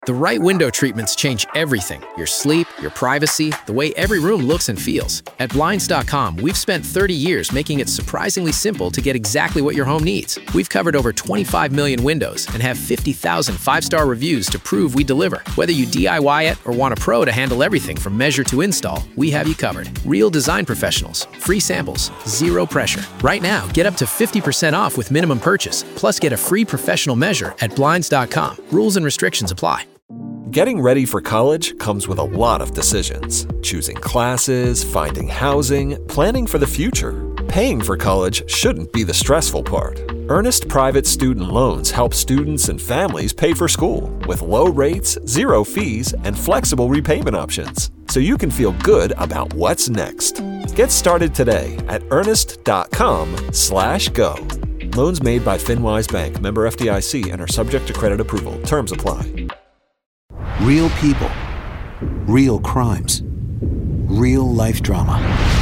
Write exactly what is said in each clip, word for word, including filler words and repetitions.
The right window treatments change everything. Your sleep, your privacy, the way every room looks and feels. At Blinds dot com, we've spent thirty years making it surprisingly simple to get exactly what your home needs. We've covered over twenty-five million windows and have fifty thousand five-star reviews to prove we deliver. Whether you D I Y it or want a pro to handle everything from measure to install, we have you covered. Real design professionals, free samples, zero pressure. Right now, get up to fifty percent off with minimum purchase, plus get a free professional measure at Blinds dot com. Rules and restrictions apply. Getting ready for college comes with a lot of decisions. Choosing classes, finding housing, planning for the future. Paying for college shouldn't be the stressful part. Earnest Private Student Loans help students and families pay for school with low rates, zero fees, and flexible repayment options, so you can feel good about what's next. Get started today at earnest dot com slash go. Loans made by FinWise Bank, member F D I C, and are subject to credit approval. Terms apply. Real people, real crimes, real life drama.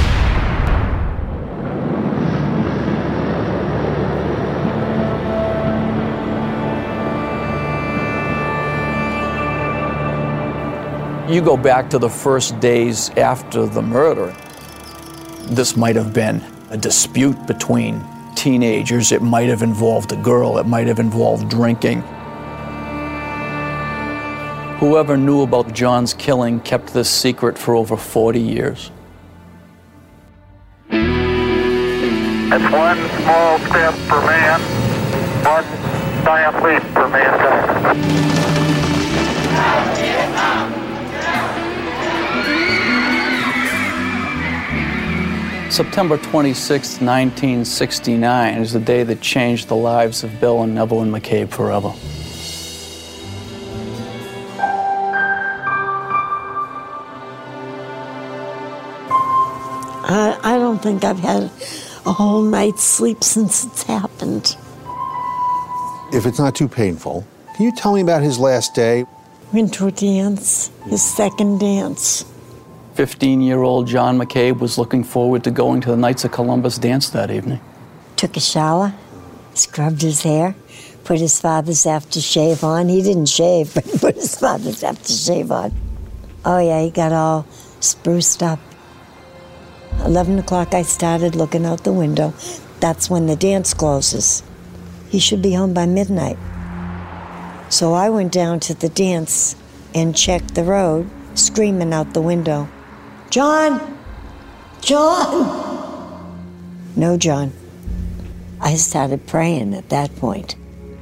You go back to the first days after the murder. This might have been a dispute between teenagers. It might have involved a girl. It might have involved drinking. Whoever knew about John's killing kept this secret for over forty years. It's one small step for man, one giant leap for mankind. September twenty-sixth, nineteen sixty-nine is the day that changed the lives of Bill and Evelyn McCabe forever. I, I don't think I've had a whole night's sleep since it's happened. If it's not too painful, can you tell me about his last day? Went to a dance, his second dance. fifteen-year-old John McCabe was looking forward to going to the Knights of Columbus dance that evening. Took a shower, scrubbed his hair, put his father's aftershave on. He didn't shave, but he put his father's aftershave on. Oh yeah, he got all spruced up. eleven o'clock I started looking out the window. That's when the dance closes. He should be home by midnight. So I went down to the dance and checked the road, screaming out the window, "John! John!" No John. I started praying at that point.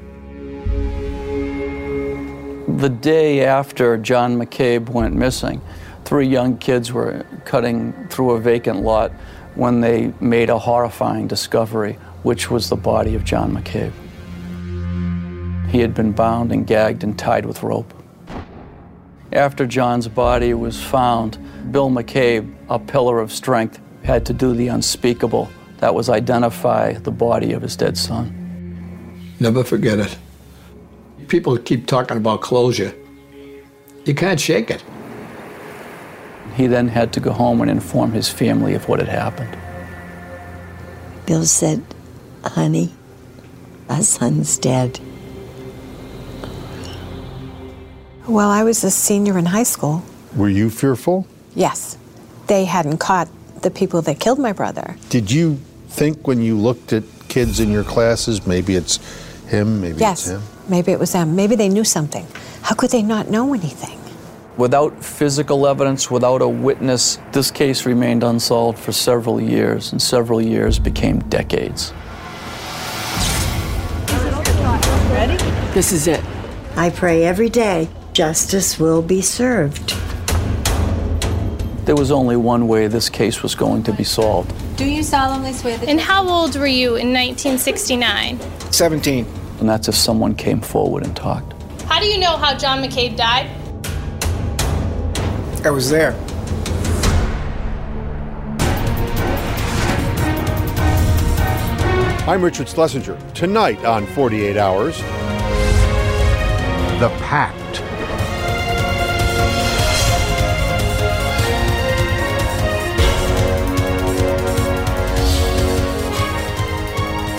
The day after John McCabe went missing, three young kids were cutting through a vacant lot when they made a horrifying discovery, which was the body of John McCabe. He had been bound and gagged and tied with rope. After John's body was found, Bill McCabe, a pillar of strength, had to do the unspeakable. That was identify the body of his dead son. Never forget it. People keep talking about closure. You can't shake it. He then had to go home and inform his family of what had happened. Bill said, "Honey, our son's dead." Well, I was a senior in high school. Were you fearful? Yes. They hadn't caught the people that killed my brother. Did you think when you looked at kids in your classes, maybe it's him, maybe yes. it's him? Maybe it was them. Maybe they knew something. How could they not know anything? Without physical evidence, without a witness, this case remained unsolved for several years, and several years became decades. Ready? This is it. I pray every day justice will be served. There was only one way this case was going to be solved. Do you solemnly swear that... And how old were you in nineteen sixty-nine? seventeen. And that's if someone came forward and talked. How do you know how John McCabe died? I was there. I'm Richard Schlesinger. Tonight on forty-eight hours, The Pact.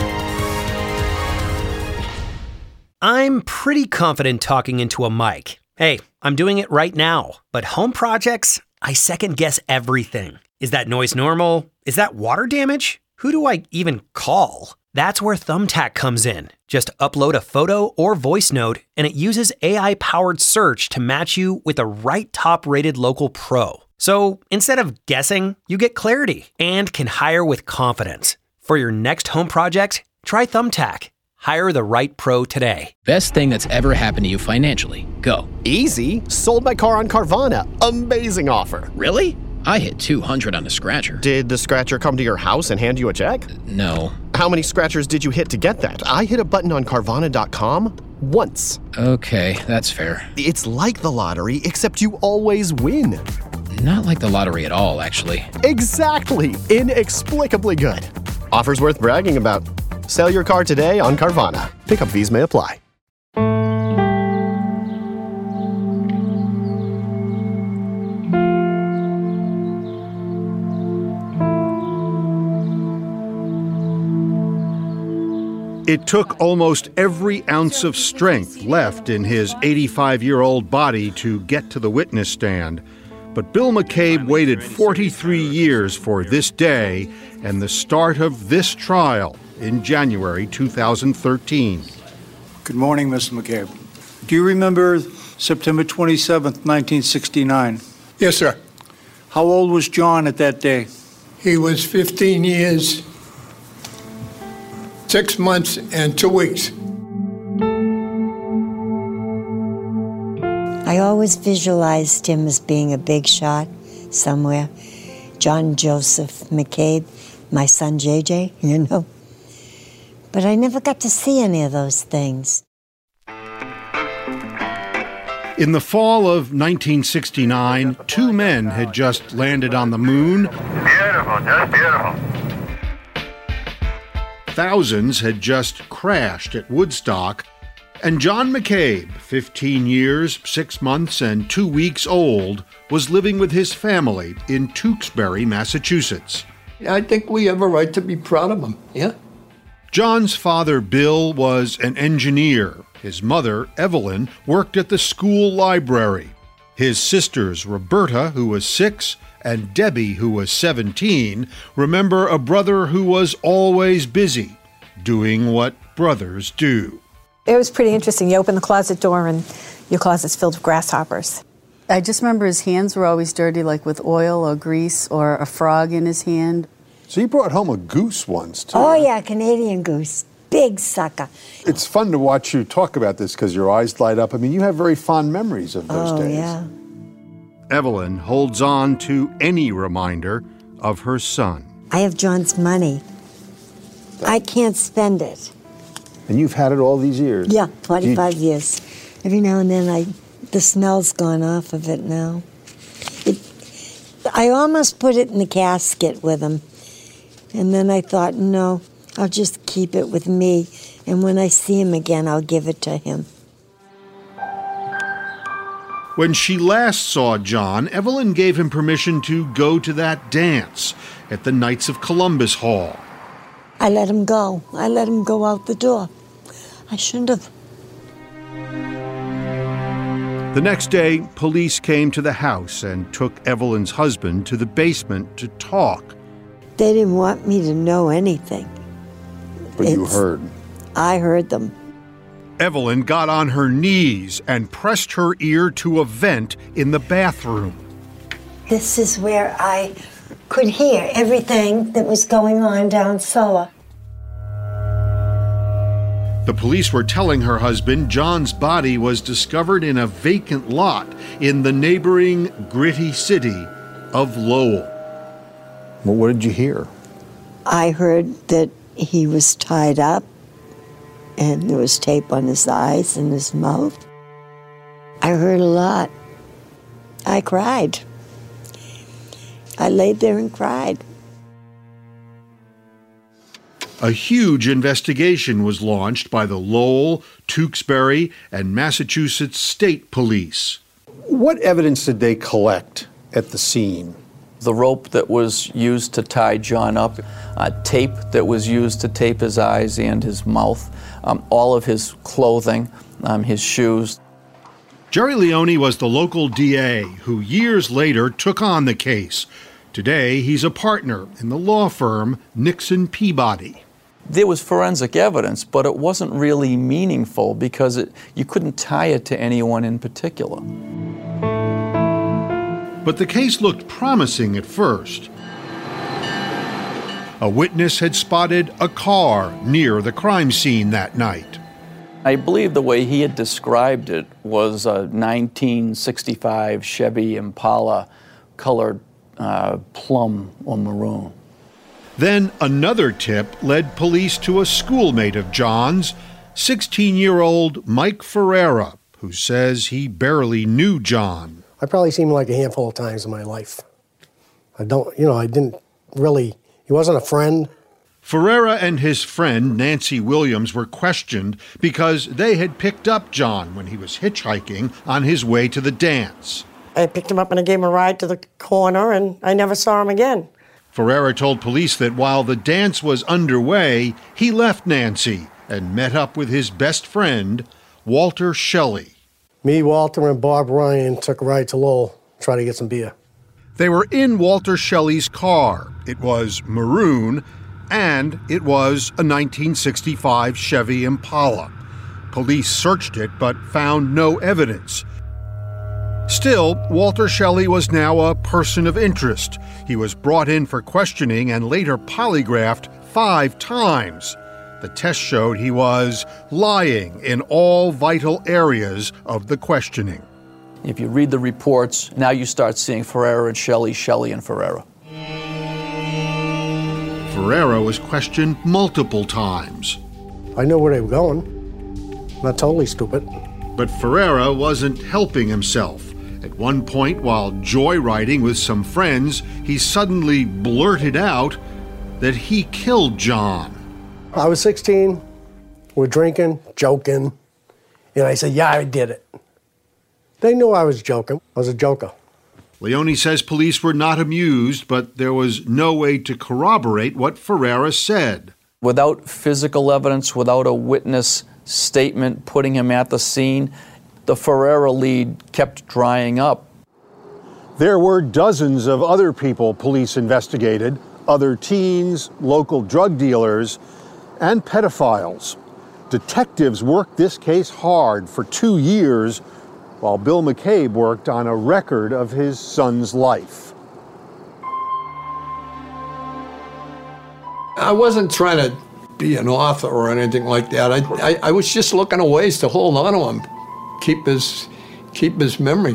I'm pretty confident talking into a mic. Hey, I'm doing it right now. But home projects, I second guess everything. Is that noise normal? Is that water damage? Who do I even call? That's where Thumbtack comes in. Just upload a photo or voice note, and it uses A I-powered search to match you with the right top-rated local pro. So instead of guessing, you get clarity and can hire with confidence. For your next home project, try Thumbtack. Hire the right pro today. Best thing that's ever happened to you financially. Go. Easy. Sold my car on Carvana. Amazing offer. Really? I hit two hundred on a scratcher. Did the scratcher come to your house and hand you a check? No. How many scratchers did you hit to get that? I hit a button on Carvana dot com once. Okay, that's fair. It's like the lottery, except you always win. Not like the lottery at all, actually. Exactly. Inexplicably good. Offers worth bragging about. Sell your car today on Carvana. Pickup fees may apply. It took almost every ounce of strength left in his eighty-five-year-old body to get to the witness stand. But Bill McCabe waited forty-three years for this day and the start of this trial in January two thousand thirteen. Good morning, Mister McCabe. Do you remember September twenty-seventh, nineteen sixty-nine? Yes, sir. How old was John at that day? He was fifteen years, six months, and two weeks. I always visualized him as being a big shot somewhere. John Joseph McCabe, my son J J, you know. But I never got to see any of those things. In the fall of nineteen sixty-nine, two men had just landed on the moon. Beautiful, just beautiful. Thousands had just crashed at Woodstock. And John McCabe, fifteen years, six months, and two weeks old, was living with his family in Tewksbury, Massachusetts. I think we have a right to be proud of him, yeah? John's father, Bill, was an engineer. His mother, Evelyn, worked at the school library. His sisters, Roberta, who was six, and Debbie, who was seventeen, remember a brother who was always busy, doing what brothers do. It was pretty interesting. You open the closet door and your closet's filled with grasshoppers. I just remember his hands were always dirty, like with oil or grease or a frog in his hand. So you brought home a goose once, too. Oh, yeah, Canadian goose. Big sucker. It's fun to watch you talk about this because your eyes light up. I mean, you have very fond memories of those oh, days. Yeah. Evelyn holds on to any reminder of her son. I have John's money. I can't spend it. And you've had it all these years? Yeah, twenty-five you... years. Every now and then, I the smell's gone off of it now. It, I almost put it in the casket with him. And then I thought, no, I'll just keep it with me. And when I see him again, I'll give it to him. When she last saw John, Evelyn gave him permission to go to that dance at the Knights of Columbus Hall. I let him go. I let him go out the door. I shouldn't have. The next day, police came to the house and took Evelyn's husband to the basement to talk. They didn't want me to know anything. But it's, you heard. I heard them. Evelyn got on her knees and pressed her ear to a vent in the bathroom. This is where I could hear everything that was going on down cellar. The police were telling her husband John's body was discovered in a vacant lot in the neighboring gritty city of Lowell. Well, what did you hear? I heard that he was tied up and there was tape on his eyes and his mouth. I heard a lot. I cried. I laid there and cried. A huge investigation was launched by the Lowell, Tewksbury, and Massachusetts State Police. What evidence did they collect at the scene? The rope that was used to tie John up, uh, tape that was used to tape his eyes and his mouth, um, all of his clothing, um, his shoes. Jerry Leone was the local D A who years later took on the case. Today, he's a partner in the law firm Nixon Peabody. There was forensic evidence, but it wasn't really meaningful because it, you couldn't tie it to anyone in particular. But the case looked promising at first. A witness had spotted a car near the crime scene that night. I believe the way he had described it was a nineteen sixty-five Chevy Impala colored uh, plum or maroon. Then another tip led police to a schoolmate of John's, sixteen-year-old Mike Ferreira, who says he barely knew John. I probably seen him like a handful of times in my life. I don't, you know, I didn't really, he wasn't a friend. Ferreira and his friend Nancy Williams were questioned because they had picked up John when he was hitchhiking on his way to the dance. I picked him up and I gave him a ride to the corner, and I never saw him again. Ferreira told police that while the dance was underway, he left Nancy and met up with his best friend, Walter Shelley. Me, Walter, and Bob Ryan took a ride to Lowell, try to get some beer. They were in Walter Shelley's car. It was maroon, and it was a nineteen sixty-five Chevy Impala. Police searched it but found no evidence. Still, Walter Shelley was now a person of interest. He was brought in for questioning and later polygraphed five times. The test showed he was lying in all vital areas of the questioning. If you read the reports, now you start seeing Ferreira and Shelley, Shelley and Ferreira. Ferreira was questioned multiple times. I knew where they were going. Not totally stupid. But Ferreira wasn't helping himself. At one point, while joyriding with some friends, he suddenly blurted out that he killed John. I was sixteen, we're drinking, joking, and I said, yeah, I did it. They knew I was joking. I was a joker. Leone says police were not amused, but there was no way to corroborate what Ferreira said. Without physical evidence, without a witness statement putting him at the scene, the Ferreira lead kept drying up. There were dozens of other people police investigated, other teens, local drug dealers, and pedophiles. Detectives worked this case hard for two years, while Bill McCabe worked on a record of his son's life. I wasn't trying to be an author or anything like that. I, I, I was just looking at ways to hold on to him, keep his, keep his memory.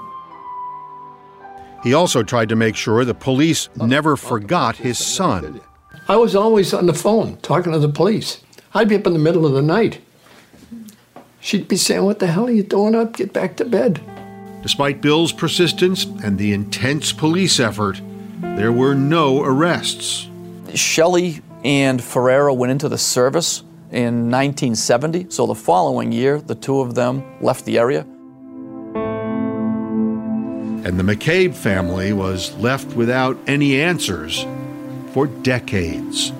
He also tried to make sure the police never forgot his son. I was always on the phone talking to the police. I'd be up in the middle of the night. She'd be saying, what the hell are you doing up? Get back to bed. Despite Bill's persistence and the intense police effort, there were no arrests. Shelley and Ferreira went into the service in nineteen seventy, so the following year, the two of them left the area. And the McCabe family was left without any answers for decades.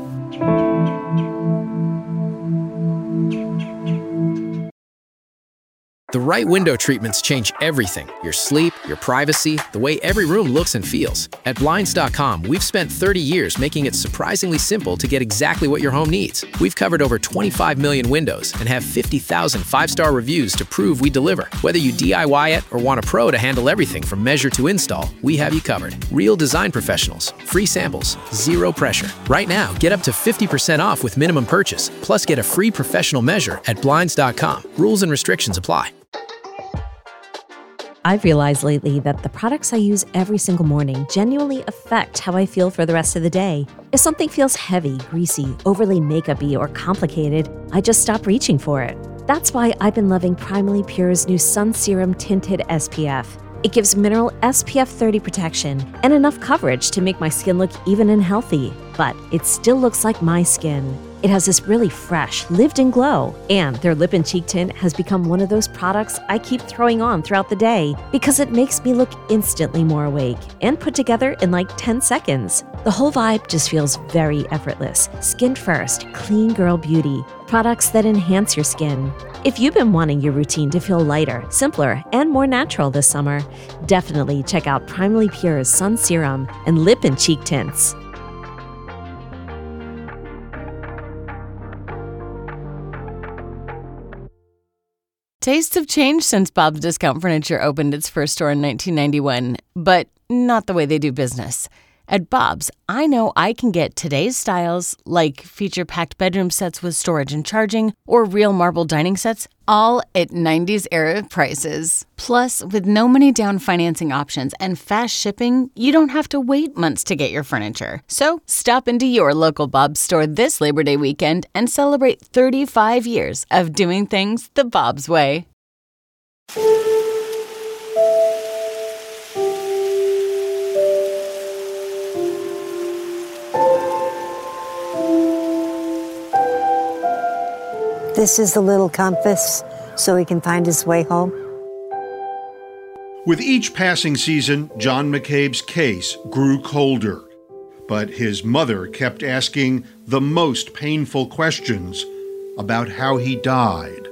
The right window treatments change everything. Your sleep, your privacy, the way every room looks and feels. At Blinds dot com, we've spent thirty years making it surprisingly simple to get exactly what your home needs. We've covered over twenty-five million windows and have fifty thousand five-star reviews to prove we deliver. Whether you D I Y it or want a pro to handle everything from measure to install, we have you covered. Real design professionals, free samples, zero pressure. Right now, get up to fifty percent off with minimum purchase, plus get a free professional measure at Blinds dot com. Rules and restrictions apply. I've realized lately that the products I use every single morning genuinely affect how I feel for the rest of the day. If something feels heavy, greasy, overly makeup-y, or complicated, I just stop reaching for it. That's why I've been loving Primally Pure's new Sun Serum Tinted S P F. It gives mineral S P F thirty protection and enough coverage to make my skin look even and healthy, but it still looks like my skin. It has this really fresh, lived-in glow, and their lip and cheek tint has become one of those products I keep throwing on throughout the day because it makes me look instantly more awake and put together in like ten seconds. The whole vibe just feels very effortless. Skin first, clean girl beauty. Products that enhance your skin. If you've been wanting your routine to feel lighter, simpler, and more natural this summer, definitely check out Primally Pure's Sun Serum and Lip and Cheek Tints. Tastes have changed since Bob's Discount Furniture opened its first store in nineteen ninety-one, but not the way they do business. At Bob's, I know I can get today's styles, like feature-packed bedroom sets with storage and charging, or real marble dining sets, all at nineties-era prices. Plus, with no money down financing options and fast shipping, you don't have to wait months to get your furniture. So, stop into your local Bob's store this Labor Day weekend and celebrate thirty-five years of doing things the Bob's way. This is the little compass so he can find his way home. With each passing season, John McCabe's case grew colder. But his mother kept asking the most painful questions about how he died.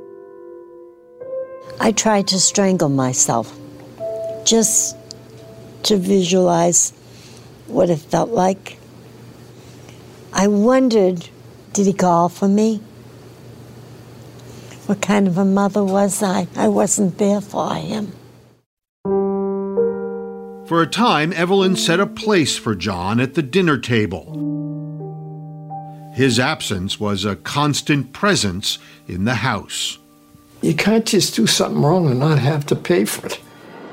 I tried to strangle myself, just to visualize what it felt like. I wondered, did he call for me? What kind of a mother was I? I wasn't there for him. For a time, Evelyn set a place for John at the dinner table. His absence was a constant presence in the house. You can't just do something wrong and not have to pay for it.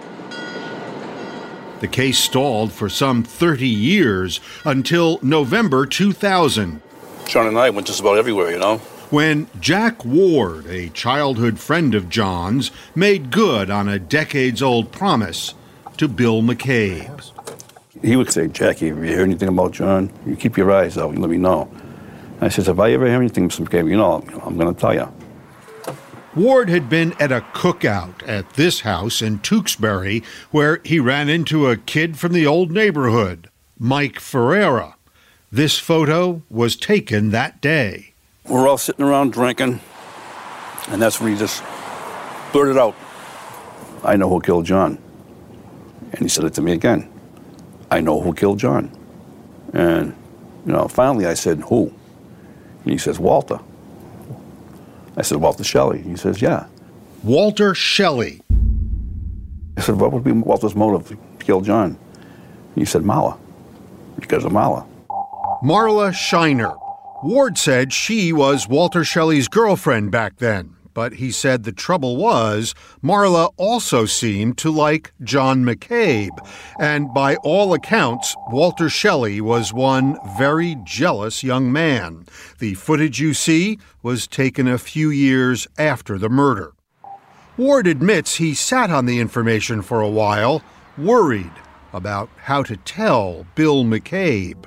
The case stalled for some thirty years until November two thousand. John and I went just about everywhere, you know. When Jack Ward, a childhood friend of John's, made good on a decades-old promise to Bill McCabe. He would say, Jackie, if you hear anything about John, you keep your eyes out and let me know. And I says, if I ever hear anything, Mister McCabe, you know, I'm going to tell you. Ward had been at a cookout at this house in Tewksbury where he ran into a kid from the old neighborhood, Mike Ferreira. This photo was taken that day. We're all sitting around drinking, and that's when he just blurted out, I know who killed John. And he said it to me again. I know who killed John. And, you know, finally I said, who? And he says, Walter. I said, Walter Shelley. He says, yeah. Walter Shelley. I said, what would be Walter's motive to kill John? And he said, Marla. Because of Marla. Marla Shiner. Ward said she was Walter Shelley's girlfriend back then, but he said the trouble was Marla also seemed to like John McCabe, and by all accounts, Walter Shelley was one very jealous young man. The footage you see was taken a few years after the murder. Ward admits he sat on the information for a while, worried about how to tell Bill McCabe.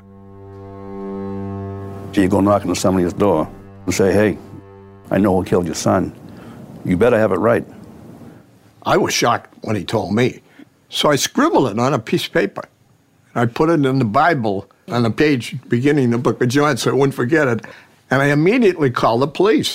You go knocking on somebody's door and say, hey, I know who killed your son. You better have it right. I was shocked when he told me. So I scribbled it on a piece of paper. I put it in the Bible on the page beginning the book of John so I wouldn't forget it. And I immediately called the police.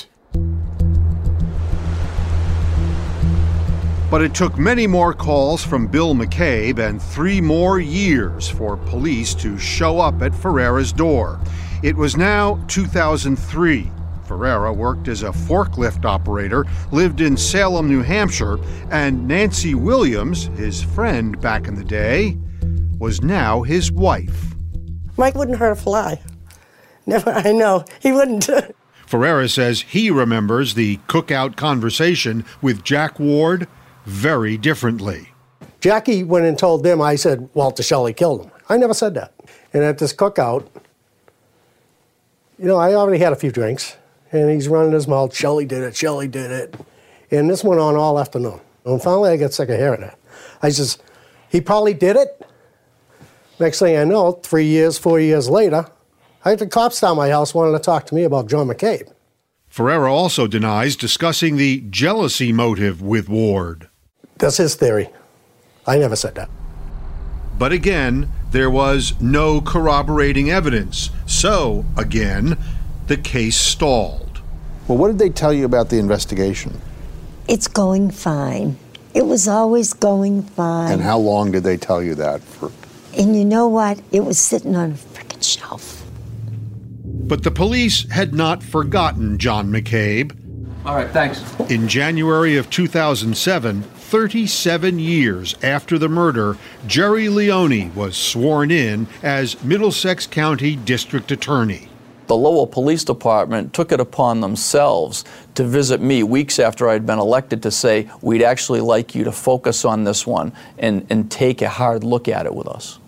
But it took many more calls from Bill McCabe and three more years for police to show up at Ferreira's door. It was now two thousand three. Ferreira worked as a forklift operator, lived in Salem, New Hampshire, and Nancy Williams, his friend back in the day, was now his wife. Mike wouldn't hurt a fly. Never, I know, he wouldn't. Ferreira says he remembers the cookout conversation with Jack Ward very differently. Jackie went and told them, I said, Walter Shelley killed him. I never said that. And at this cookout, you know, I already had a few drinks, and he's running his mouth, Shelley did it, Shelley did it. And this went on all afternoon. And finally, I got sick of hearing it. I says, he probably did it. Next thing I know, three years, four years later, I had the cops down my house wanting to talk to me about John McCabe. Ferreira also denies discussing the jealousy motive with Ward. That's his theory. I never said that. But again, there was no corroborating evidence. So, again, the case stalled. Well, what did they tell you about the investigation? It's going fine. It was always going fine. And how long did they tell you that for? And you know what? It was sitting on a frickin' shelf. But the police had not forgotten John McCabe. All right, thanks. In January of two thousand seven, thirty-seven years after the murder, Jerry Leone was sworn in as Middlesex County District Attorney. The Lowell Police Department took it upon themselves to visit me weeks after I'd been elected to say, we'd actually like you to focus on this one and, and take a hard look at it with us.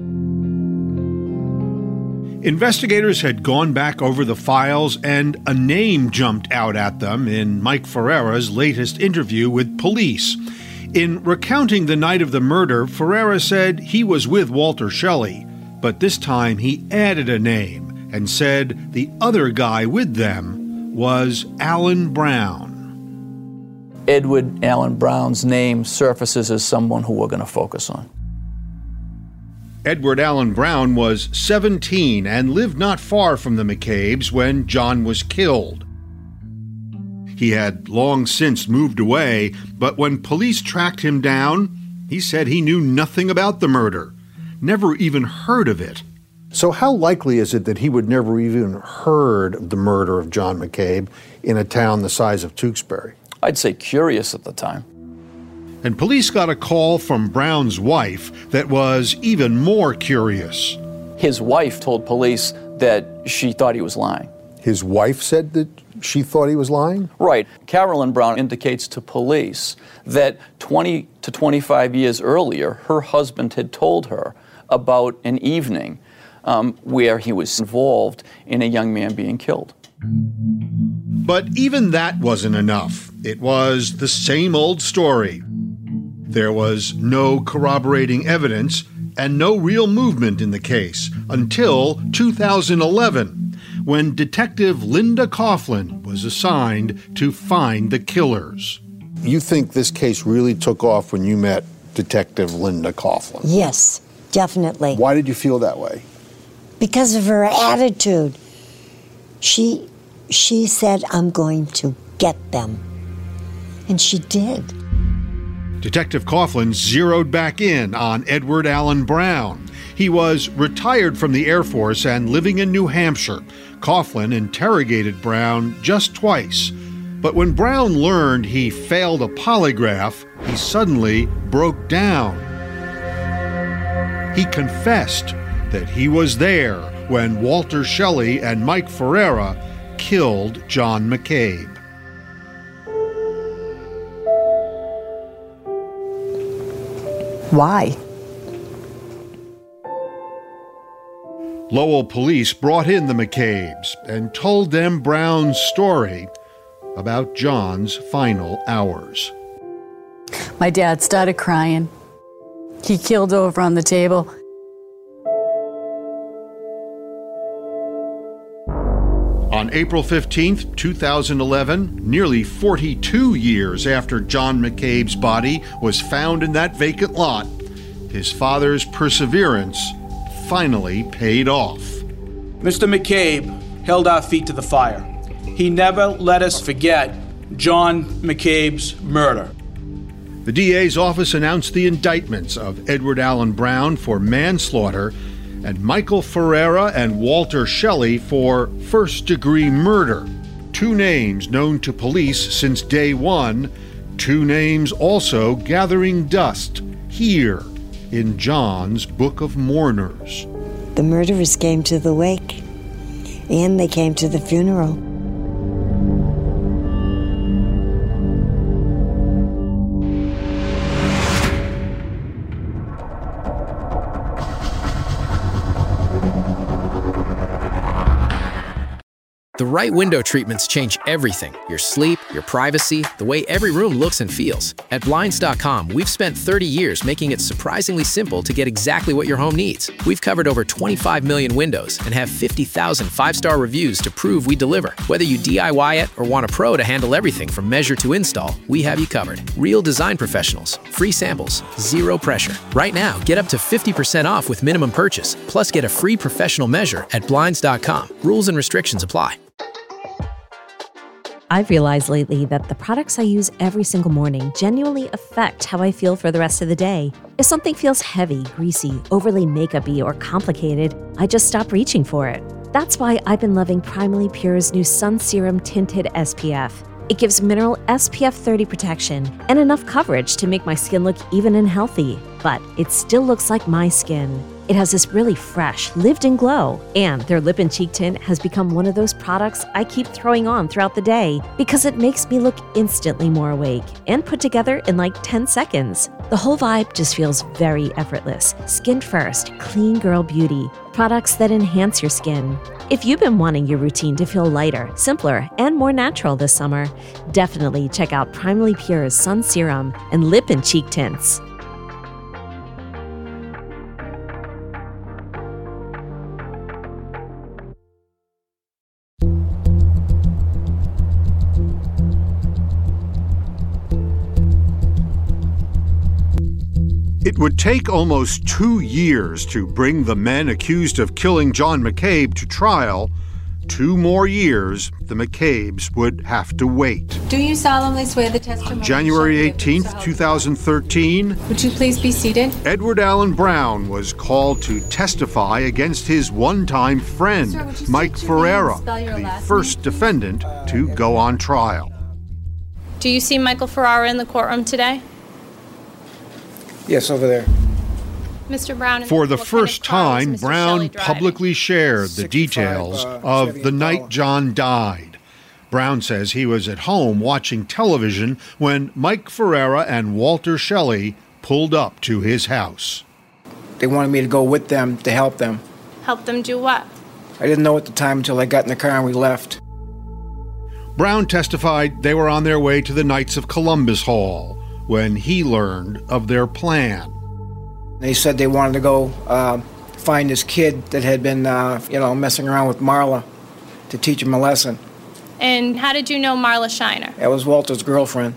Investigators had gone back over the files, and a name jumped out at them in Mike Ferreira's latest interview with police. In recounting the night of the murder, Ferreira said he was with Walter Shelley, but this time he added a name and said the other guy with them was Alan Brown. Edward Allen Brown's name surfaces as someone who we're going to focus on. Edward Allen Brown was seventeen and lived not far from the McCabes when John was killed. He had long since moved away, but when police tracked him down, he said he knew nothing about the murder, never even heard of it. So how likely is it that he would never even heard of the murder of John McCabe in a town the size of Tewksbury? I'd say curious at the time. And police got a call from Brown's wife that was even more curious. His wife told police that she thought he was lying. His wife said that she thought he was lying? Right. Carolyn Brown indicates to police that twenty to twenty-five years earlier, her husband had told her about an evening um, where he was involved in a young man being killed. But even that wasn't enough. It was the same old story. There was no corroborating evidence and no real movement in the case until two thousand eleven, when Detective Linda Coughlin was assigned to find the killers. You think this case really took off when you met Detective Linda Coughlin? Yes, definitely. Why did you feel that way? Because of her attitude. She, she said, I'm going to get them. And she did. Detective Coughlin zeroed back in on Edward Allen Brown. He was retired from the Air Force and living in New Hampshire. Coughlin interrogated Brown just twice. But when Brown learned he failed a polygraph, he suddenly broke down. He confessed that he was there when Walter Shelley and Mike Ferreira killed John McCabe. Why? Lowell police brought in the McCabes and told them Brown's story about John's final hours. My dad started crying. He keeled over on the table. On April fifteenth, two thousand eleven, nearly forty-two years after John McCabe's body was found in that vacant lot, his father's perseverance finally paid off. Mister McCabe held our feet to the fire. He never let us forget John McCabe's murder. The D A's office announced the indictments of Edward Allen Brown for manslaughter and Michael Ferreira and Walter Shelley for first-degree murder. Two names known to police since day one, two names also gathering dust here in John's Book of Mourners. The murderers came to the wake, and they came to the funeral. The right window treatments change everything: your sleep, your privacy, the way every room looks and feels. At Blinds dot com, we've spent thirty years making it surprisingly simple to get exactly what your home needs. We've covered over twenty-five million windows and have fifty thousand five-star reviews to prove we deliver. Whether you D I Y it or want a pro to handle everything from measure to install, we have you covered. Real design professionals, free samples, zero pressure. Right now, get up to fifty percent off with minimum purchase, plus get a free professional measure at Blinds dot com. Rules and restrictions apply. I've realized lately that the products I use every single morning genuinely affect how I feel for the rest of the day. If something feels heavy, greasy, overly makeup-y, or complicated, I just stop reaching for it. That's why I've been loving Primally Pure's new Sun Serum Tinted S P F. It gives mineral S P F thirty protection and enough coverage to make my skin look even and healthy, but it still looks like my skin. It has this really fresh, lived-in glow, and their lip and cheek tint has become one of those products I keep throwing on throughout the day because it makes me look instantly more awake and put together in like ten seconds. The whole vibe just feels very effortless. Skin first, clean girl beauty. Products that enhance your skin. If you've been wanting your routine to feel lighter, simpler, and more natural this summer, definitely check out Primally Pure's Sun Serum and Lip and Cheek Tints. It would take almost two years to bring the men accused of killing John McCabe to trial. Two more years, the McCabes would have to wait. Do you solemnly swear the testimony? On January eighteenth, two thousand thirteen, would you please be seated? Edward Allen Brown was called to testify against his one-time friend, Sir, Mike Ferreira, the first defendant to go on trial. Do you see Michael Ferrara in the courtroom today? Yes, over there. Mister Brown. For the first time, Brown publicly shared the details of the night John died. Brown says he was at home watching television when Mike Ferreira and Walter Shelley pulled up to his house. They wanted me to go with them to help them. Help them do what? I didn't know at the time until I got in the car and we left. Brown testified they were on their way to the Knights of Columbus Hall when he learned of their plan. They said they wanted to go uh, find this kid that had been, uh, you know, messing around with Marla to teach him a lesson. And how did you know Marla Shiner? That was Walter's girlfriend.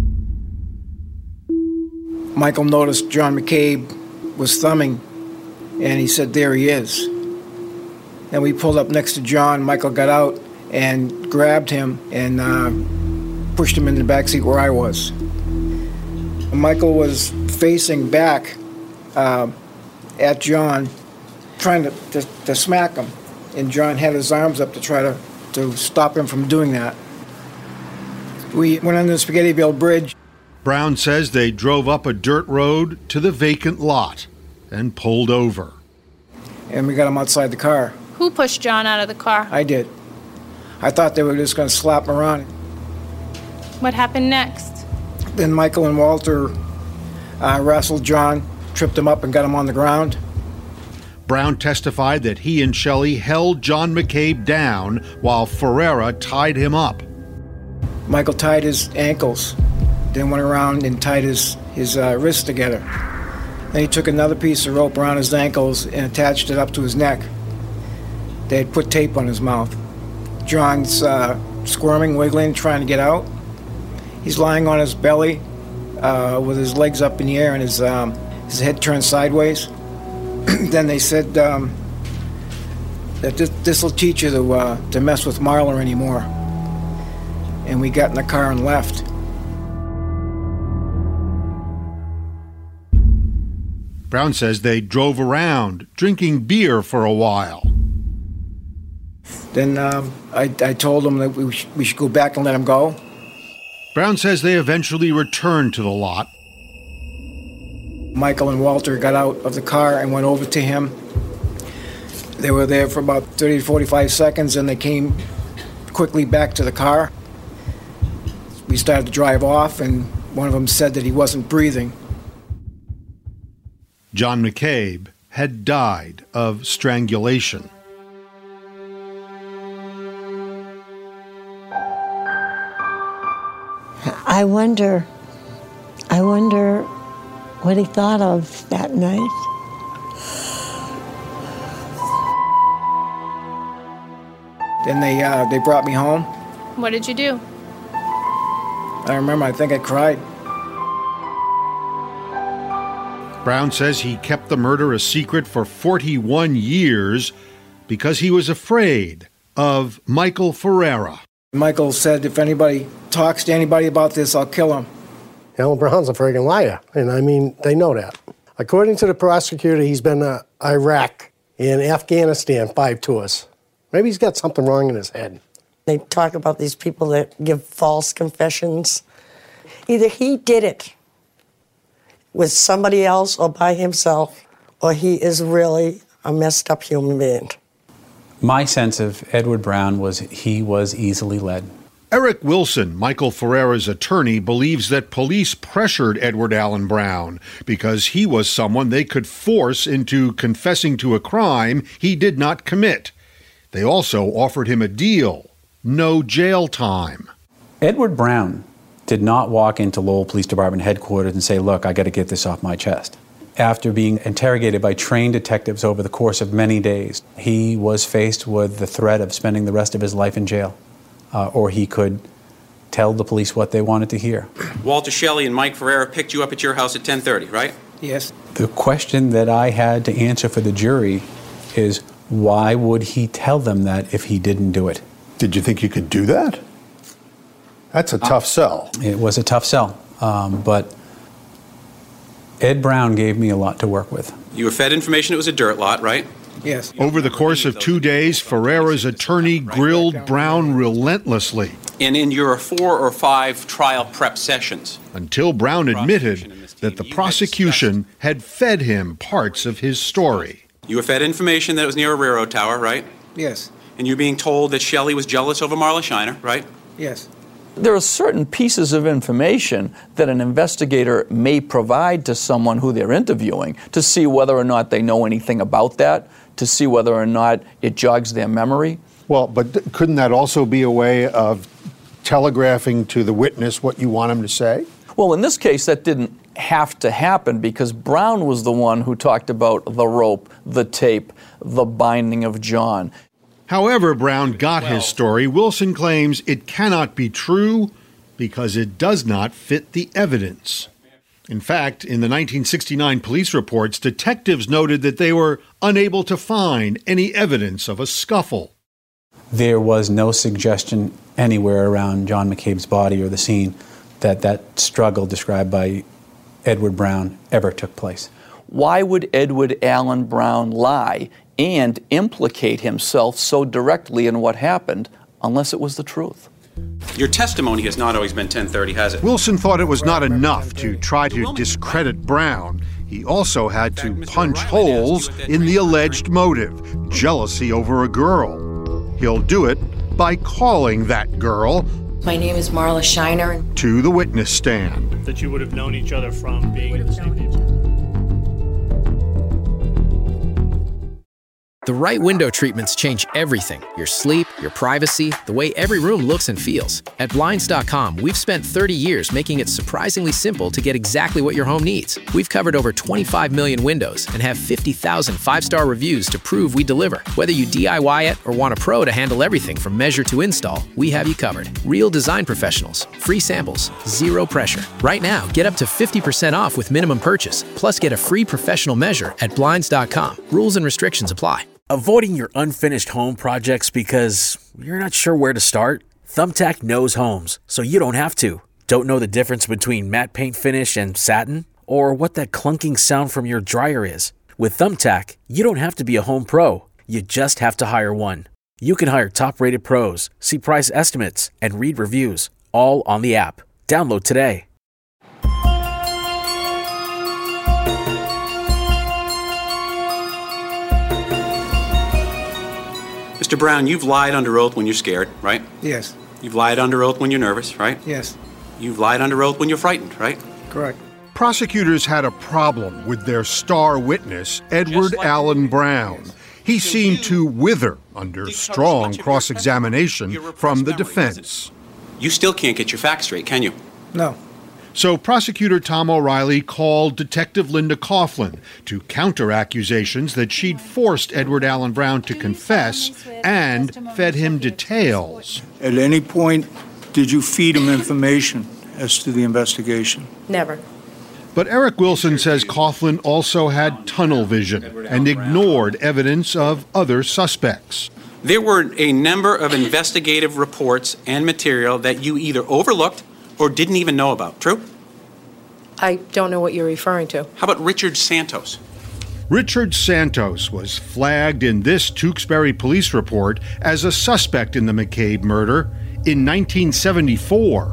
Michael noticed John McCabe was thumbing, and he said, "There he is." Then we pulled up next to John. Michael got out and grabbed him and uh, pushed him in the back seat where I was. Michael was facing back uh, at John, trying to, to, to smack him, and John had his arms up to try to, to stop him from doing that. We went under the Spaghettiville Bridge. Brown says they drove up a dirt road to the vacant lot and pulled over. And we got him outside the car. Who pushed John out of the car? I did. I thought they were just going to slap him around. What happened next? Then Michael and Walter uh, wrestled John, tripped him up, and got him on the ground. Brown testified that he and Shelley held John McCabe down while Ferreira tied him up. Michael tied his ankles, then went around and tied his, his uh, wrists together. Then he took another piece of rope around his ankles and attached it up to his neck. They had put tape on his mouth. John's uh, squirming, wiggling, trying to get out. He's lying on his belly uh, with his legs up in the air and his, um, his head turned sideways. Then they said um, that this will teach you to, uh, to mess with Marla anymore. And we got in the car and left. Brown says they drove around, drinking beer for a while. Then um, I, I told them that we, sh- we should go back and let him go. Brown says they eventually returned to the lot. Michael and Walter got out of the car and went over to him. They were there for about thirty to forty-five seconds, and they came quickly back to the car. We started to drive off, and one of them said that he wasn't breathing. John McCabe had died of strangulation. I wonder, I wonder what he thought of that night. Then they uh, they brought me home. What did you do? I remember, I think I cried. Brown says he kept the murder a secret for forty-one years because he was afraid of Michael Ferrara. Michael said, if anybody talks to anybody about this, I'll kill him. Alan Brown's a friggin' liar, and I mean, they know that. According to the prosecutor, he's been to Iraq and Afghanistan five tours. Maybe he's got something wrong in his head. They talk about these people that give false confessions. Either he did it with somebody else or by himself, or he is really a messed up human being. My sense of Edward Brown was he was easily led. Eric Wilson, Michael Ferrara's attorney, believes that police pressured Edward Allen Brown because he was someone they could force into confessing to a crime he did not commit. They also offered him a deal: no jail time. Edward Brown did not walk into Lowell Police Department headquarters and say, look, I got to get this off my chest. After being interrogated by trained detectives over the course of many days, he was faced with the threat of spending the rest of his life in jail, uh, or he could tell the police what they wanted to hear. Walter Shelley and Mike Ferrara picked you up at your house at ten thirty, right? Yes. The question that I had to answer for the jury is, why would he tell them that if he didn't do it? Did you think you could do that? That's a tough sell. It was a tough sell, um, but Ed Brown gave me a lot to work with. You were fed information it was a dirt lot, right? Yes. Over the course of two days, Ferrara's attorney grilled Brown relentlessly. And in your four or five trial prep sessions. Until Brown admitted that the prosecution had fed him parts of his story. You were fed information that it was near a railroad tower, right? Yes. And you're being told that Shelley was jealous over Marla Shiner, right? Yes. There are certain pieces of information that an investigator may provide to someone who they're interviewing to see whether or not they know anything about that, to see whether or not it jogs their memory. Well, but th- couldn't that also be a way of telegraphing to the witness what you want him to say? Well, in this case, that didn't have to happen because Brown was the one who talked about the rope, the tape, the binding of John. However Brown got his story, Wilson claims it cannot be true because it does not fit the evidence. In fact, in the nineteen sixty-nine police reports, detectives noted that they were unable to find any evidence of a scuffle. There was no suggestion anywhere around John McCabe's body or the scene that that struggle described by Edward Brown ever took place. Why would Edward Allen Brown lie and implicate himself so directly in what happened unless it was the truth? Your testimony has not always been ten thirty, has it? Wilson thought it was not enough to try to discredit Brown. He also had to punch holes in the alleged motive, jealousy over a girl. He'll do it by calling that girl, my name is Marla Shiner, to the witness stand. That you would have known each other from being in the same neighborhood. The right window treatments change everything: your sleep, your privacy, the way every room looks and feels. At Blinds dot com, we've spent thirty years making it surprisingly simple to get exactly what your home needs. We've covered over twenty-five million windows and have fifty thousand five-star reviews to prove we deliver. Whether you D I Y it or want a pro to handle everything from measure to install, we have you covered. Real design professionals, free samples, zero pressure. Right now, get up to fifty percent off with minimum purchase, plus get a free professional measure at Blinds dot com. Rules and restrictions apply. Avoiding your unfinished home projects because you're not sure where to start? Thumbtack knows homes, so you don't have to. Don't know the difference between matte paint finish and satin? Or what that clunking sound from your dryer is? With Thumbtack, you don't have to be a home pro. You just have to hire one. You can hire top-rated pros, see price estimates, and read reviews, all on the app. Download today. Mister Brown, you've lied under oath when you're scared, right? Yes. You've lied under oath when you're nervous, right? Yes. You've lied under oath when you're frightened, right? Correct. Prosecutors had a problem with their star witness, Edward Allen Brown. He seemed to wither under strong cross-examination from the defense. You still can't get your facts straight, can you? No. So prosecutor Tom O'Reilly called Detective Linda Coughlin to counter accusations that she'd forced Edward Allen Brown to confess and fed him details. At any point, did you feed him information as to the investigation? Never. But Eric Wilson says Coughlin also had tunnel vision and ignored evidence of other suspects. There were a number of investigative reports and material that you either overlooked or didn't even know about. True? I don't know what you're referring to. How about Richard Santos? Richard Santos was flagged in this Tewksbury police report as a suspect in the McCabe murder in nineteen seventy-four.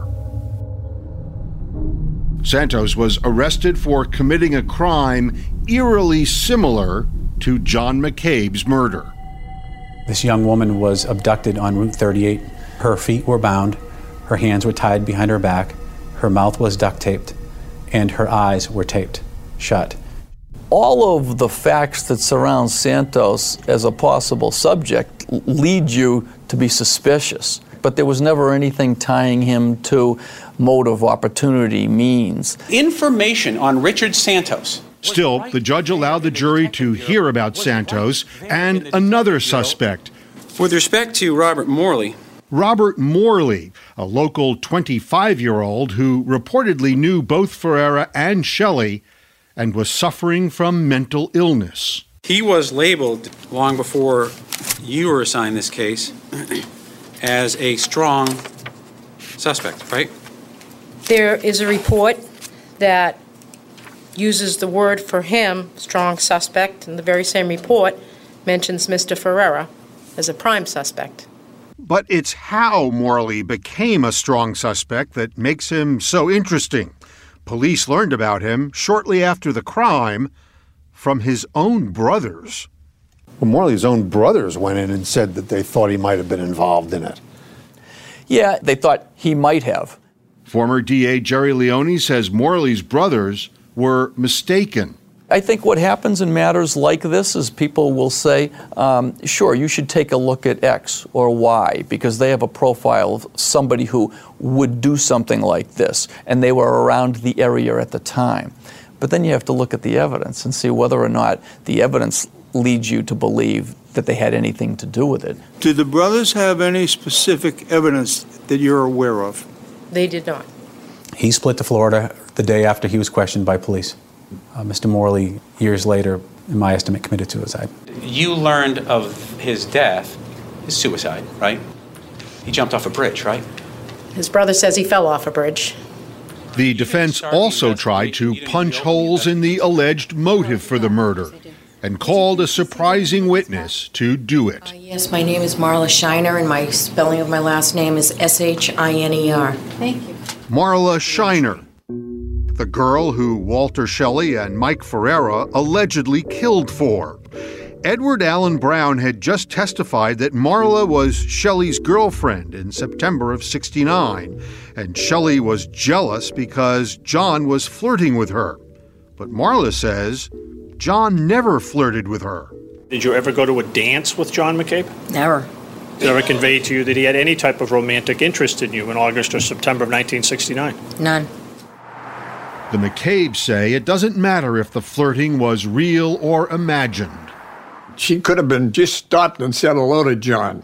Santos was arrested for committing a crime eerily similar to John McCabe's murder. This young woman was abducted on Route thirty-eight. Her feet were bound, her hands were tied behind her back, her mouth was duct taped, and her eyes were taped shut. All of the facts that surround Santos as a possible subject lead you to be suspicious, but there was never anything tying him to motive, opportunity, means. Information on Richard Santos. Still, the judge allowed the jury to hear about Santos and another suspect. With respect to Robert Morley. Robert Morley, a local twenty-five-year-old who reportedly knew both Ferreira and Shelley and was suffering from mental illness. He was labeled, long before you were assigned this case, as a strong suspect, right? There is a report that uses the word for him, strong suspect, and the very same report mentions Mister Ferreira as a prime suspect. But it's how Morley became a strong suspect that makes him so interesting. Police learned about him shortly after the crime from his own brothers. Well, Morley's own brothers went in and said that they thought he might have been involved in it. Yeah, they thought he might have. Former D A Jerry Leone says Morley's brothers were mistaken. I think what happens in matters like this is people will say, um, sure, you should take a look at X or Y because they have a profile of somebody who would do something like this, and they were around the area at the time. But then you have to look at the evidence and see whether or not the evidence leads you to believe that they had anything to do with it. Did the brothers have any specific evidence that you're aware of? They did not. He split to Florida the day after he was questioned by police. Uh, Mister Morley, years later, in my estimate, committed suicide. You learned of his death, his suicide, right? He jumped off a bridge, right? His brother says he fell off a bridge. The defense also tried to punch holes in the alleged motive for the murder and called a surprising witness to do it. Uh, yes, my name is Marla Shiner, and my spelling of my last name is S H I N E R. Thank you. Marla Shiner, the girl who Walter Shelley and Mike Ferreira allegedly killed for. Edward Allen Brown had just testified that Marla was Shelley's girlfriend in September of sixty-nine, and Shelley was jealous because John was flirting with her. But Marla says John never flirted with her. Did you ever go to a dance with John McCabe? Never. Did it ever convey to you that he had any type of romantic interest in you in August or September of nineteen sixty-nine? None. The McCabes say it doesn't matter if the flirting was real or imagined. She could have been just stopped and said hello to John.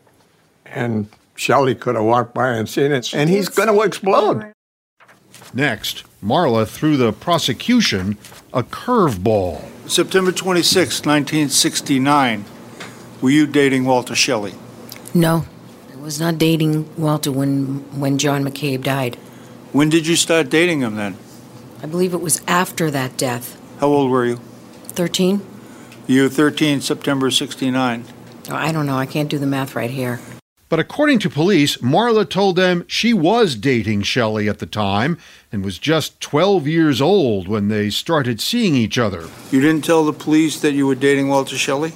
And Shelley could have walked by and seen it, and he's going to explode. Next, Marla threw the prosecution a curveball. September twenty-sixth, nineteen sixty-nine. Were you dating Walter Shelley? No. I was not dating Walter when, when John McCabe died. When did you start dating him then? I believe it was after that death. How old were you? thirteen? You were thirteen, September sixty-nine. Oh, I don't know. I can't do the math right here. But according to police, Marla told them she was dating Shelley at the time and was just twelve years old when they started seeing each other. You didn't tell the police that you were dating Walter Shelley?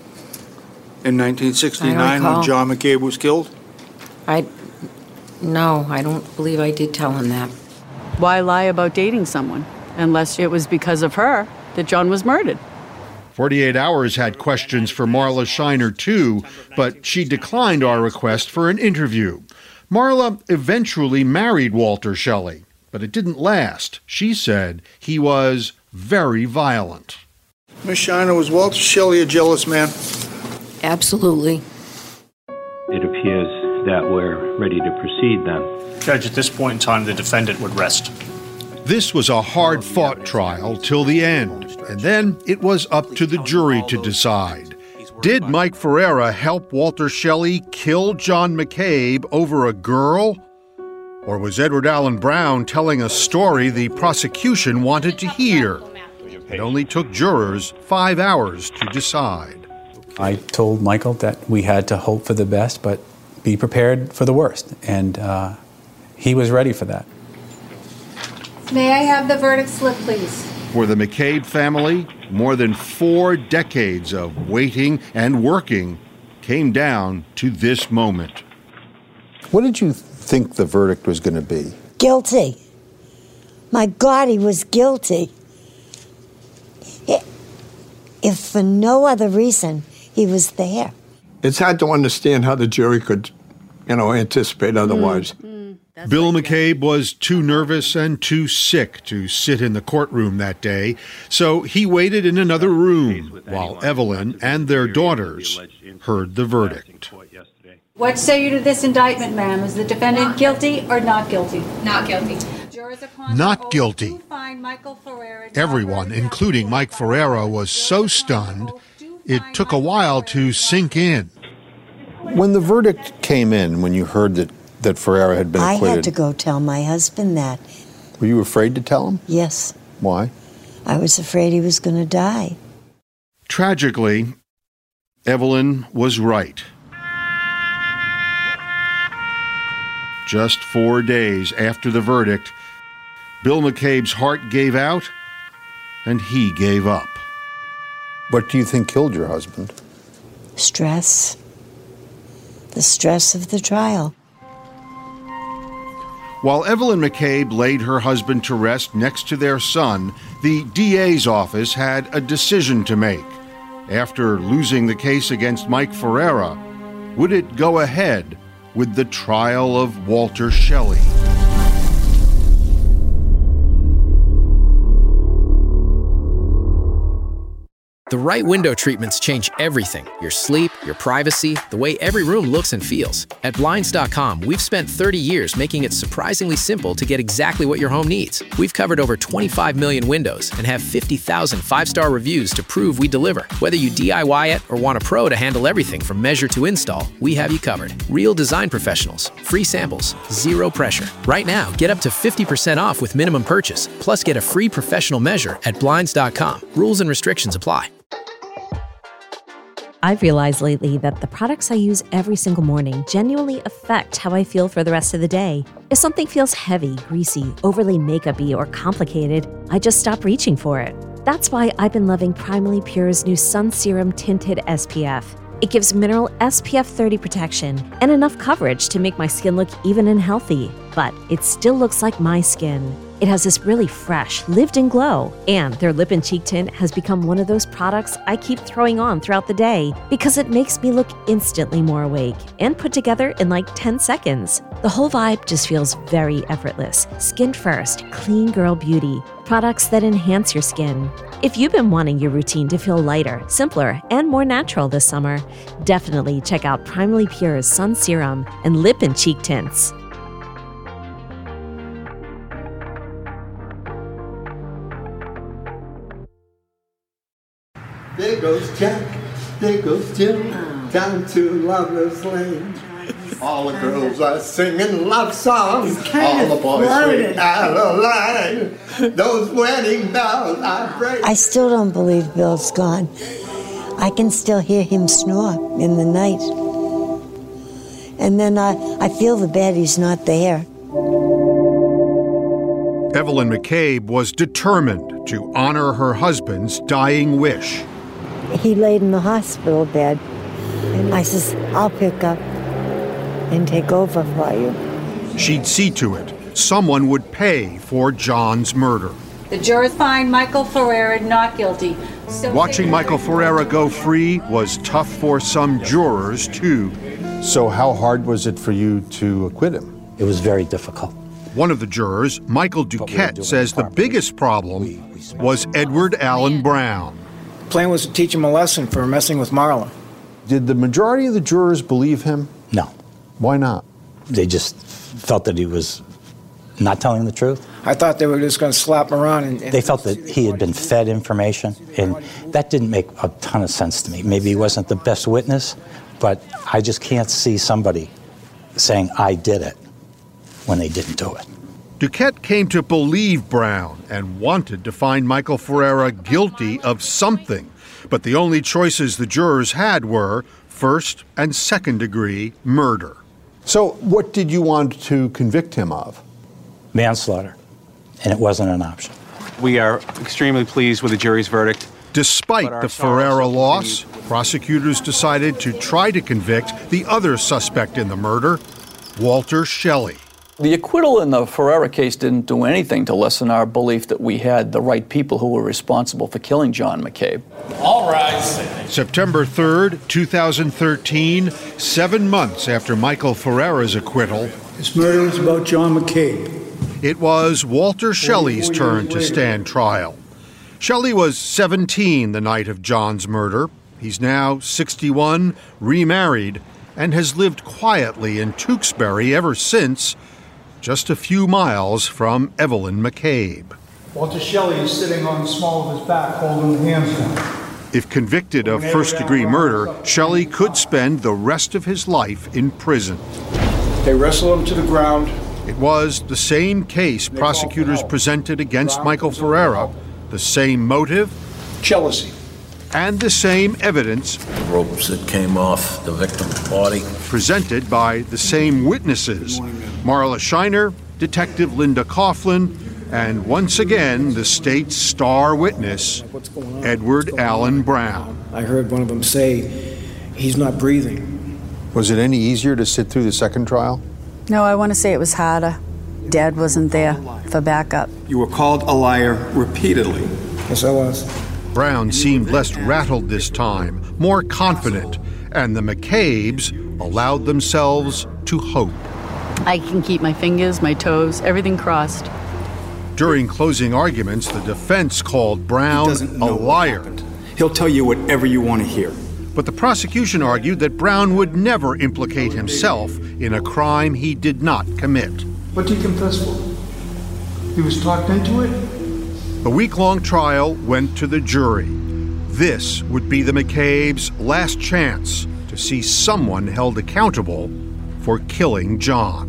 In nineteen sixty-nine when John McCabe was killed? I... No, I don't believe I did tell him that. Why lie about dating someone unless it was because of her that John was murdered? forty-eight hours had questions for Marla Shiner, too, but she declined our request for an interview. Marla eventually married Walter Shelley, but it didn't last. She said he was very violent. Miss Shiner, was Walter Shelley a jealous man? Absolutely. It appears that we're ready to proceed then. Judge, at this point in time, the defendant would rest. This was a hard-fought trial till the end, and then it was up to the jury to decide. Did Mike Ferrera help Walter Shelley kill John McCabe over a girl? Or was Edward Allen Brown telling a story the prosecution wanted to hear? It only took jurors five hours to decide. I told Michael that we had to hope for the best, but be prepared for the worst, and uh, he was ready for that. May I have the verdict slip, please? For the McCabe family, more than four decades of waiting and working came down to this moment. What did you think the verdict was going to be? Guilty. My God, he was guilty. If for no other reason, he was there. It's hard to understand how the jury could, you know, anticipate otherwise. Mm. Bill McCabe was too nervous and too sick to sit in the courtroom that day, so he waited in another room while Evelyn and their daughters heard the verdict. What say you to this indictment, ma'am? Is the defendant guilty or not guilty? Not guilty. Not guilty. Everyone, including Mike Ferrera, was so stunned, it took a while to sink in. When the verdict came in, when you heard that, that Ferrera had been acquitted... I had to go tell my husband that. Were you afraid to tell him? Yes. Why? I was afraid he was going to die. Tragically, Evelyn was right. Just four days after the verdict, Bill McCabe's heart gave out, and he gave up. What do you think killed your husband? Stress. The stress of the trial. While Evelyn McCabe laid her husband to rest next to their son, the D A's office had a decision to make. After losing the case against Mike Ferrera, would it go ahead with the trial of Walter Shelley? The right window treatments change everything. Your sleep, your privacy, the way every room looks and feels. At Blinds dot com, we've spent thirty years making it surprisingly simple to get exactly what your home needs. We've covered over twenty-five million windows and have fifty thousand five-star reviews to prove we deliver. Whether you D I Y it or want a pro to handle everything from measure to install, we have you covered. Real design professionals, free samples, zero pressure. Right now, get up to fifty percent off with minimum purchase, plus get a free professional measure at Blinds dot com. Rules and restrictions apply. I've realized lately that the products I use every single morning genuinely affect how I feel for the rest of the day. If something feels heavy, greasy, overly makeup-y, or complicated, I just stop reaching for it. That's why I've been loving Primally Pure's new Sun Serum Tinted S P F. It gives mineral S P F thirty protection and enough coverage to make my skin look even and healthy, but it still looks like my skin. It has this really fresh, lived-in glow, and their lip and cheek tint has become one of those products I keep throwing on throughout the day because it makes me look instantly more awake and put together in like ten seconds. The whole vibe just feels very effortless. Skin first, clean girl beauty. Products that enhance your skin. If you've been wanting your routine to feel lighter, simpler, and more natural this summer, definitely check out Primally Pure's Sun Serum and Lip and Cheek Tints. There goes Jack, there goes Jill, down to Lover's Lane. All the girls are singing love songs, all the boys sing out of line. Those wedding bells are breaking. I still don't believe Bill's gone. I can still hear him snore in the night. And then I, I feel the bad he's not there. Evelyn McCabe was determined to honor her husband's dying wish. He laid in the hospital bed, and I says, I'll pick up and take over for you. She'd see to it someone would pay for John's murder. The jurors find Michael Ferrera not guilty. So Watching Michael Ferrera go free was tough for some jurors, too. So how hard was it for you to acquit him? It was very difficult. One of the jurors, Michael Duquette, says the biggest problem was Edward Allen Brown. The plan was to teach him a lesson for messing with Marla. Did the majority of the jurors believe him? No. Why not? They just felt that he was not telling the truth. I thought they were just going to slap him around. And, and they felt that he had been fed information, and that didn't make a ton of sense to me. Maybe he wasn't the best witness, but I just can't see somebody saying, I did it, when they didn't do it. Duquette came to believe Brown and wanted to find Michael Ferrera guilty of something, but the only choices the jurors had were first and second degree murder. So what did you want to convict him of? Manslaughter, and it wasn't an option. We are extremely pleased with the jury's verdict. Despite the Ferrera loss, prosecutors decided to try to convict the other suspect in the murder, Walter Shelley. The acquittal in the Ferrera case didn't do anything to lessen our belief that we had the right people who were responsible for killing John McCabe. All rise. September third, two thousand thirteen, seven months after Michael Ferrera's acquittal. This murder is about John McCabe. It was Walter Shelley's turn to stand trial. Shelley was seventeen the night of John's murder. He's now sixty-one, remarried, and has lived quietly in Tewksbury ever since, just a few miles from Evelyn McCabe. Walter Shelley is sitting on the small of his back, holding the handgun. If convicted of first-degree murder, Shelley could spend the rest of his life in prison. They wrestle him to the ground. It was the same case prosecutors presented against Michael Ferrera, the same motive, jealousy, and the same evidence, the ropes that came off the victim's body, presented by the same witnesses, Marla Shiner, Detective Linda Coughlin, and once again the state's star witness, Edward Allen Brown. I heard one of them say, he's not breathing. Was it any easier to sit through the second trial? No, I want to say it was harder. Dad wasn't there for backup. You were called a liar repeatedly. Yes, I was. Brown seemed less rattled this time, more confident, and the McCabes allowed themselves to hope. I can keep my fingers, my toes, everything crossed. During closing arguments, the defense called Brown a liar. He'll tell you whatever you want to hear. But the prosecution argued that Brown would never implicate himself in a crime he did not commit. What did he confess for? He was talked into it? The week-long trial went to the jury. This would be the McCabes' last chance to see someone held accountable for killing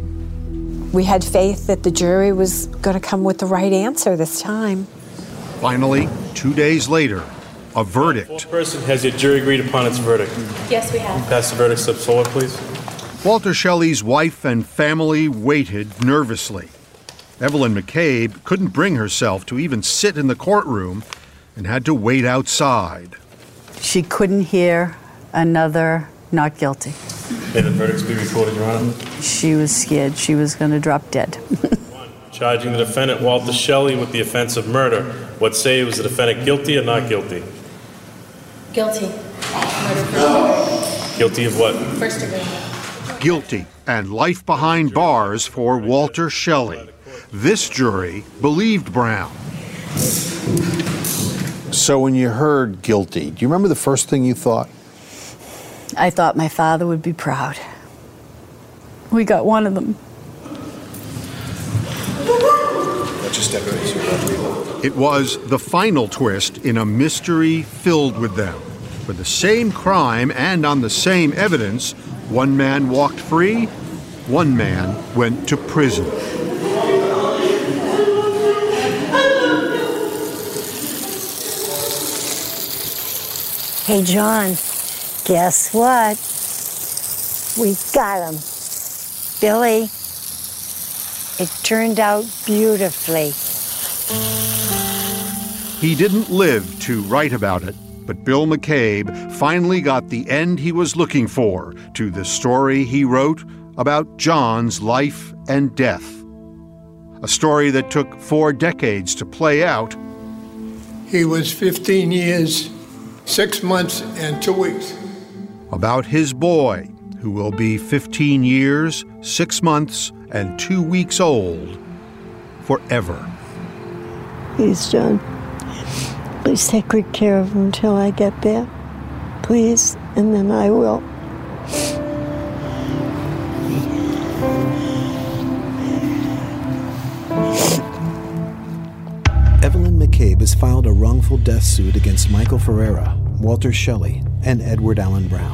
John. We had faith that the jury was going to come with the right answer this time. Finally, two days later, a verdict. Person, has your jury agreed upon its verdict? Yes, we have. Pass the verdict slip forward, please. Walter Shelley's wife and family waited nervously. Evelyn McCabe couldn't bring herself to even sit in the courtroom and had to wait outside. She couldn't hear another not guilty. May the verdicts be recorded, Your Honor. She was scared she was going to drop dead. Charging the defendant, Walter Shelley, with the offense of murder. What say, was the defendant guilty or not guilty? Guilty. Murder. Guilty of what? First degree. Guilty and life behind bars for Walter Shelley. This jury believed Brown. So when you heard guilty, do you remember the first thing you thought? I thought my father would be proud. We got one of them. It was the final twist in a mystery filled with them. For the same crime and on the same evidence, one man walked free, one man went to prison. Hey, John, guess what? We got him. Billy, it turned out beautifully. He didn't live to write about it, but Bill McCabe finally got the end he was looking for to the story he wrote about John's life and death. A story that took four decades to play out. He was fifteen years, six months, and two weeks. About his boy, who will be fifteen years, six months, and two weeks old forever. Please, John. Please take good care of him until I get there. Please, and then I will. Evelyn McCabe has filed a wrongful death suit against Michael Ferreira, Walter Shelley, and Edward Allen Brown.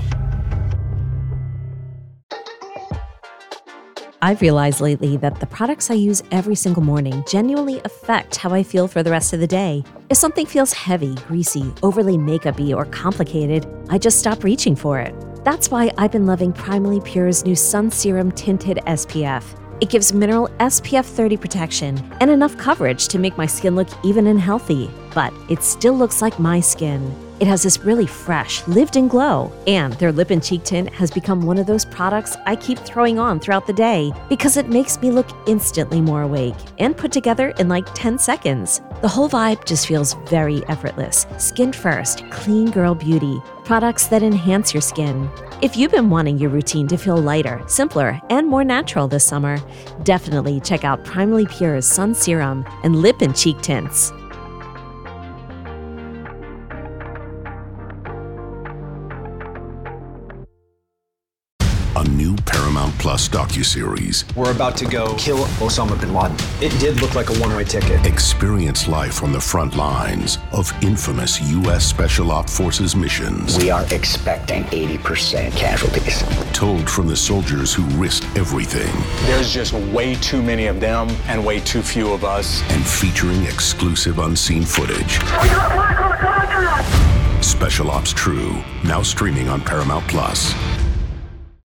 I've realized lately that the products I use every single morning genuinely affect how I feel for the rest of the day. If something feels heavy, greasy, overly makeup-y, or complicated, I just stop reaching for it. That's why I've been loving Primally Pure's new Sun Serum Tinted S P F. It gives mineral S P F thirty protection and enough coverage to make my skin look even and healthy, but it still looks like my skin. It has this really fresh, lived-in glow, and their lip and cheek tint has become one of those products I keep throwing on throughout the day because it makes me look instantly more awake and put together in like ten seconds. The whole vibe just feels very effortless. Skin first, clean girl beauty. Products that enhance your skin. If you've been wanting your routine to feel lighter, simpler, and more natural this summer, definitely check out Primally Pure's Sun Serum and Lip and Cheek Tints. A new Paramount Plus docuseries. We're about to go kill Osama bin Laden. It did look like a one-way ticket. Experience life on the front lines of infamous U S Special Op Forces missions. We are expecting eighty percent casualties. Told from the soldiers who risked everything. There's just way too many of them and way too few of us. And featuring exclusive unseen footage. Special Ops True, now streaming on Paramount Plus.